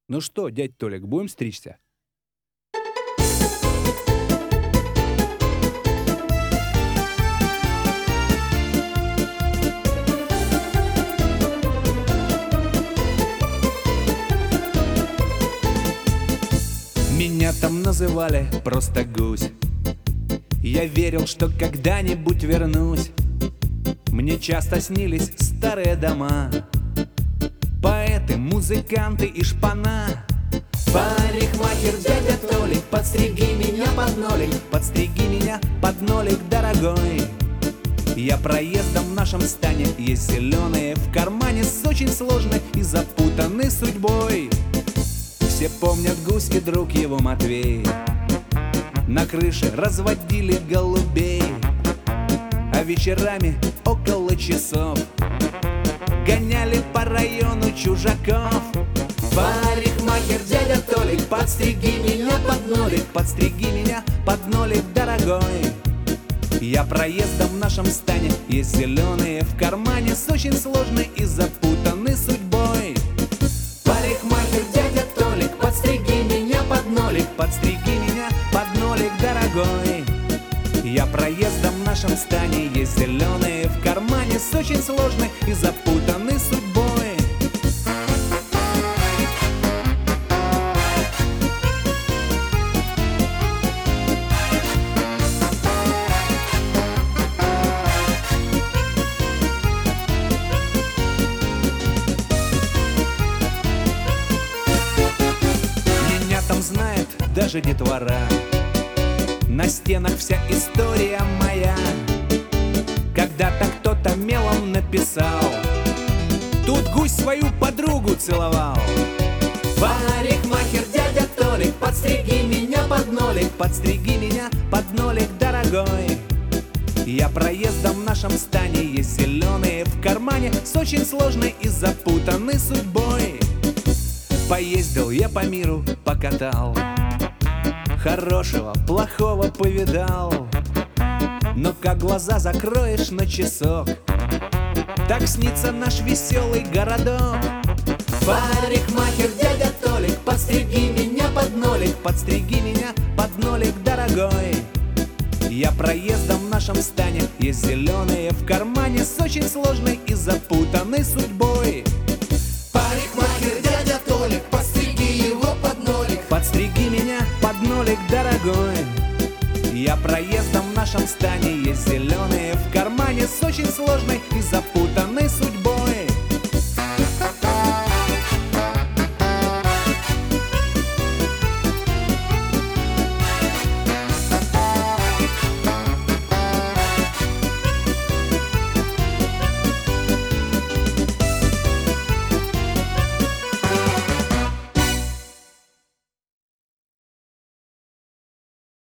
Ну что, дядь Толик, будем стричься? Меня там называли просто гусь. Я верил, что когда-нибудь вернусь. Мне часто снились старые дома, поэты, музыканты и шпана. Парикмахер, дядя Толик, подстриги меня под нолик, подстриги меня под нолик, дорогой. Я проездом в нашем стане, есть зеленые в кармане с очень сложной и запутанной судьбой. Все помнят гусь и друг его Матвей, на крыше разводили голубей, а вечерами около часов гоняли по району чужаков. Парикмахер, дядя Толик, подстриги меня под нолик, подстриги меня под нолик, дорогой. Я проездом в нашем стане, есть зеленые в кармане с очень сложной и запутанной судьбой. Парикмахер, дядя Толик, подстриги меня под нолик, подстриги меня под нолик, дорогой. Я проездом в нашем стане, есть зеленые в кармане с очень сложной и запутанной судьбой. Меня там знает даже детвора, на стенах вся история моя. Когда-то кто-то мелом написал: тут гусь свою подругу целовал. Парикмахер, дядя Толик, подстриги меня под нолик, подстриги меня под нолик, дорогой. Я проездом в нашем стане, есть зеленые в кармане с очень сложной и запутанной судьбой. Поездил я по миру, покатал, хорошего, плохого повидал. Но как глаза закроешь на часок, так снится наш веселый городок. Парикмахер, дядя Толик, подстриги меня под нолик, подстриги меня под нолик, дорогой. Я проездом в нашем стане, есть зеленые в кармане с очень сложной и запутанной судьбой. Парикмахер, дядя Толик, подстриги его под нолик, подстриги меня под нолик, дорогой. Я проездом в нашем стане, есть зеленые в кармане с очень сложной и запутанной